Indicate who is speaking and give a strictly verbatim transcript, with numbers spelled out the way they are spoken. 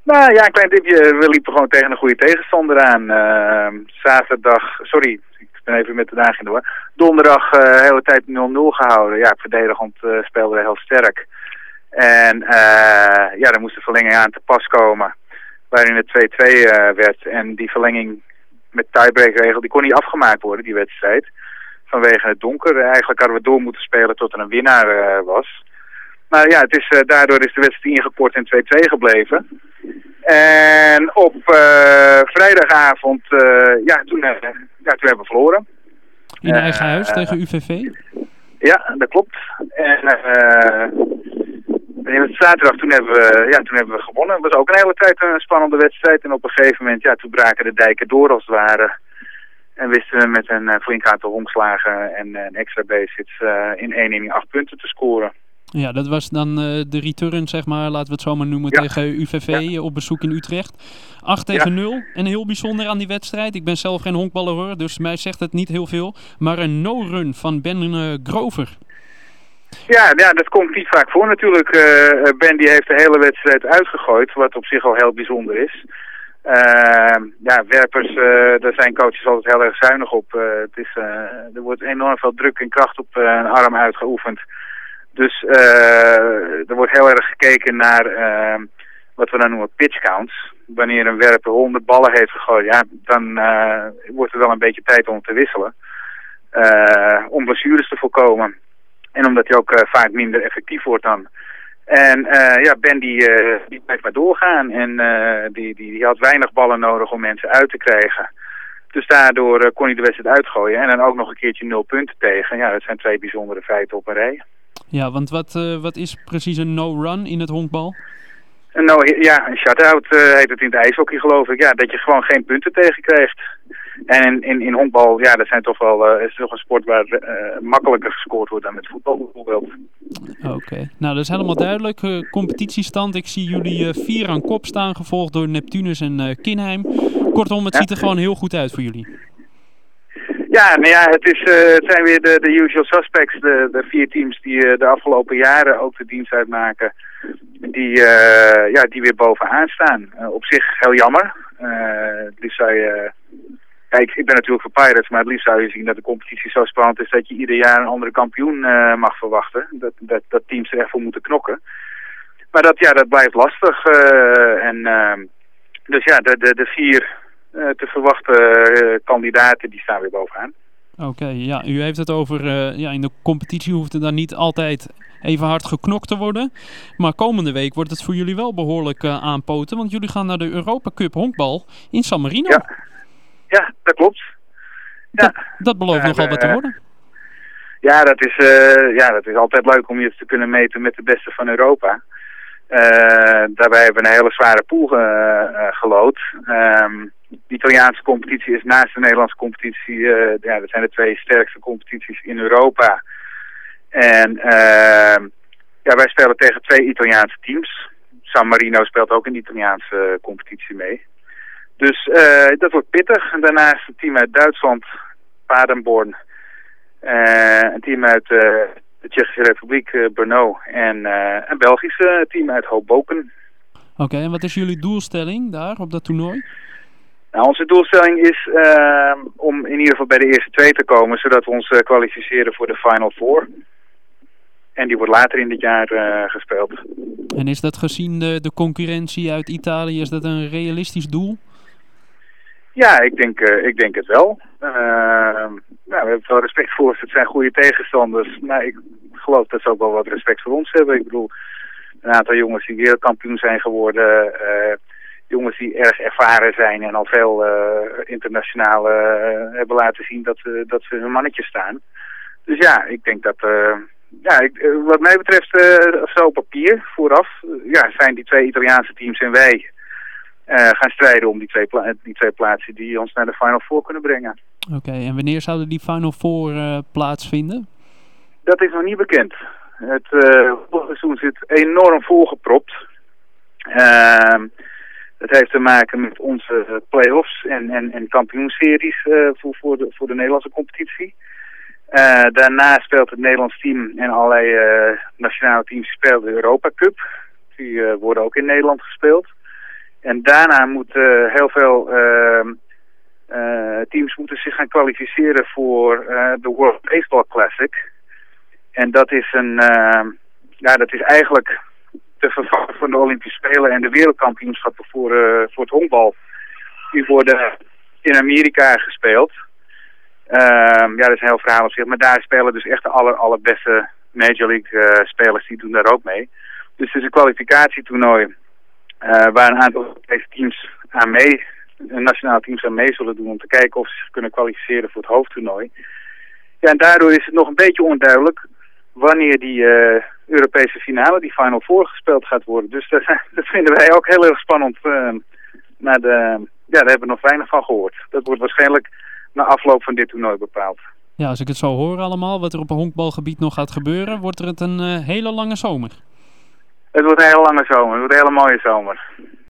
Speaker 1: Nou ja, een klein tipje. We liepen gewoon tegen een goede tegenstander aan. Uh, zaterdag, sorry, ik ben even met de dagen in de war. Donderdag uh, de hele tijd nul nul gehouden. Ja, verdedigend uh, speelden we heel sterk. En uh, ja, er moest een verlenging aan te pas komen. Waarin het twee twee uh, werd. En die verlenging met tiebreakregel, die kon niet afgemaakt worden, die wedstrijd. Vanwege het donker. Eigenlijk hadden we door moeten spelen tot er een winnaar uh, was. Maar ja, het is, uh, daardoor is de wedstrijd ingekort en twee twee gebleven. En op uh, vrijdagavond, uh, ja, toen, uh, ja, toen hebben we verloren.
Speaker 2: In uh, eigen huis uh, tegen U V V?
Speaker 1: Ja, dat klopt. En uh, zaterdag, toen hebben, we, ja, toen hebben we gewonnen. Het was ook een hele tijd een spannende wedstrijd. En op een gegeven moment, ja, toen braken de dijken door als het ware. En wisten we met een uh, flink aantal omslagen en uh, een extra basics uh, in één inning acht punten te scoren.
Speaker 2: Ja, dat was dan uh, de return, zeg maar, laten we het zo maar noemen, ja. tegen U V V ja. op bezoek in Utrecht. acht tegen nul. Ja. En heel bijzonder aan die wedstrijd. Ik ben zelf geen honkballer hoor, dus mij zegt het niet heel veel. Maar een no-run van Ben uh, Grover.
Speaker 1: Ja, ja, dat komt niet vaak voor natuurlijk. Uh, Ben die heeft de hele wedstrijd uitgegooid, wat op zich al heel bijzonder is. Uh, ja, werpers, uh, daar zijn coaches altijd heel erg zuinig op. Uh, het is, uh, er wordt enorm veel druk en kracht op uh, een arm uitgeoefend. Dus uh, er wordt heel erg gekeken naar uh, wat we dan noemen pitch counts. Wanneer een werper honderd ballen heeft gegooid, ja, dan uh, wordt er wel een beetje tijd om te wisselen. Uh, om blessures te voorkomen. En omdat hij ook uh, vaak minder effectief wordt dan. En uh, ja, Ben die, uh, die blijft maar doorgaan. En uh, die, die, die had weinig ballen nodig om mensen uit te krijgen. Dus daardoor uh, kon hij de wedstrijd uitgooien. En dan ook nog een keertje nul punten tegen. Ja, dat zijn twee bijzondere feiten op een rij.
Speaker 2: Ja, want wat, uh, wat is precies een no-run in het honkbal?
Speaker 1: Een no, ja, een shutout uh, heet het in het ijshockey geloof ik. Ja, dat je gewoon geen punten tegenkrijgt. En in, in, in honkbal, ja, dat zijn toch wel, uh, is toch een sport waar uh, makkelijker gescoord wordt dan met voetbal bijvoorbeeld.
Speaker 2: Oké, okay. Nou dat is helemaal duidelijk. Uh, competitiestand, ik zie jullie uh, vier aan kop staan, gevolgd door Neptunus en uh, Kinheim. Kortom, het ja. ziet er gewoon heel goed uit voor jullie.
Speaker 1: Ja, nou ja, het, is, uh, het zijn weer de, de usual suspects, de, de vier teams die uh, de afgelopen jaren ook de dienst uitmaken, die, uh, ja, die weer bovenaan staan. Uh, op zich heel jammer. Uh, het liefst zou je, ja, ik, ik ben natuurlijk voor Pirates, maar het liefst zou je zien dat de competitie zo spannend is dat je ieder jaar een andere kampioen uh, mag verwachten. Dat, dat, dat teams er echt voor moeten knokken. Maar dat, ja, dat blijft lastig. Uh, en, uh, dus ja, de, de, de vier... Uh, te verwachten uh, kandidaten, die staan weer bovenaan.
Speaker 2: Oké, okay, ja, u heeft het over, uh, ja, in de competitie hoeft er dan niet altijd even hard geknokt te worden. Maar komende week wordt het voor jullie wel behoorlijk uh, aanpoten, want jullie gaan naar de Europa Cup honkbal in San Marino.
Speaker 1: Ja, ja dat klopt. Ja.
Speaker 2: Dat, dat belooft uh, nogal uh, wat te worden.
Speaker 1: Ja dat, is, uh, ja, dat is altijd leuk om je te kunnen meten met de beste van Europa. Uh, daarbij hebben we een hele zware pool uh, uh, gelood. Um, de Italiaanse competitie is naast de Nederlandse competitie, uh, ja, dat zijn de twee sterkste competities in Europa. En uh, ja, wij spelen tegen twee Italiaanse teams. San Marino speelt ook in de Italiaanse uh, competitie mee. Dus uh, dat wordt pittig. En daarnaast een team uit Duitsland, Paderborn. Uh, een team uit uh, de Tsjechische Republiek, uh, Brno. En uh, een Belgische team uit Hoboken.
Speaker 2: Oké, okay, en wat is jullie doelstelling daar op dat toernooi?
Speaker 1: Nou, onze doelstelling is uh, om in ieder geval bij de eerste twee te komen, zodat we ons uh, kwalificeren voor de Final Four. En die wordt later in dit jaar uh, gespeeld.
Speaker 2: En is dat gezien de, de concurrentie uit Italië, is dat een realistisch doel?
Speaker 1: Ja, ik denk, uh, ik denk het wel. Uh, nou, we hebben wel respect voor ze. Het zijn goede tegenstanders. Maar ik geloof dat ze ook wel wat respect voor ons hebben. Ik bedoel, een aantal jongens die wereldkampioen zijn geworden. Uh, jongens die erg ervaren zijn en al veel uh, internationaal uh, hebben laten zien dat, uh, dat ze hun mannetje staan. Dus ja, ik denk dat... Uh, ja, ik, uh, wat mij betreft, uh, zo op papier vooraf, uh, ja, zijn die twee Italiaanse teams en wij... Uh, gaan strijden om die twee, pla- die twee plaatsen die ons naar de Final Four kunnen brengen.
Speaker 2: Oké, okay, en wanneer zouden die Final Four uh, plaatsvinden?
Speaker 1: Dat is nog niet bekend. Het uh, seizoen zit enorm volgepropt. Uh, dat heeft te maken met onze play-offs en, en, en kampioenseries uh, voor, voor, de, voor de Nederlandse competitie. Uh, daarna speelt het Nederlands team en allerlei uh, nationale teams spelen de Europa Cup. Die uh, worden ook in Nederland gespeeld. En daarna moeten heel veel uh, uh, teams moeten zich gaan kwalificeren voor uh, de World Baseball Classic. En dat is een, uh, ja, dat is eigenlijk de vervanger van de Olympische Spelen en de wereldkampioenschappen voor, uh, voor het honkbal. Die worden in Amerika gespeeld. Uh, ja, dat is een heel verhaal op zich. Maar daar spelen dus echt de aller, allerbeste Major League uh, spelers, die doen daar ook mee. Dus het is een kwalificatietoernooi uh, waar een aantal Europese teams aan mee, nationale teams aan mee zullen doen om te kijken of ze zich kunnen kwalificeren voor het hoofdtoernooi. Ja, en daardoor is het nog een beetje onduidelijk wanneer die uh, Europese finale, die Final Four, gespeeld gaat worden. Dus dat, dat vinden wij ook heel erg spannend. Uh, naar de, ja, daar hebben we nog weinig van gehoord. Dat wordt waarschijnlijk na afloop van dit toernooi bepaald.
Speaker 2: Ja, als ik het zo hoor allemaal, wat er op een honkbalgebied nog gaat gebeuren, wordt er het een uh, hele lange zomer.
Speaker 1: Het wordt een hele lange zomer. Het wordt een hele mooie zomer.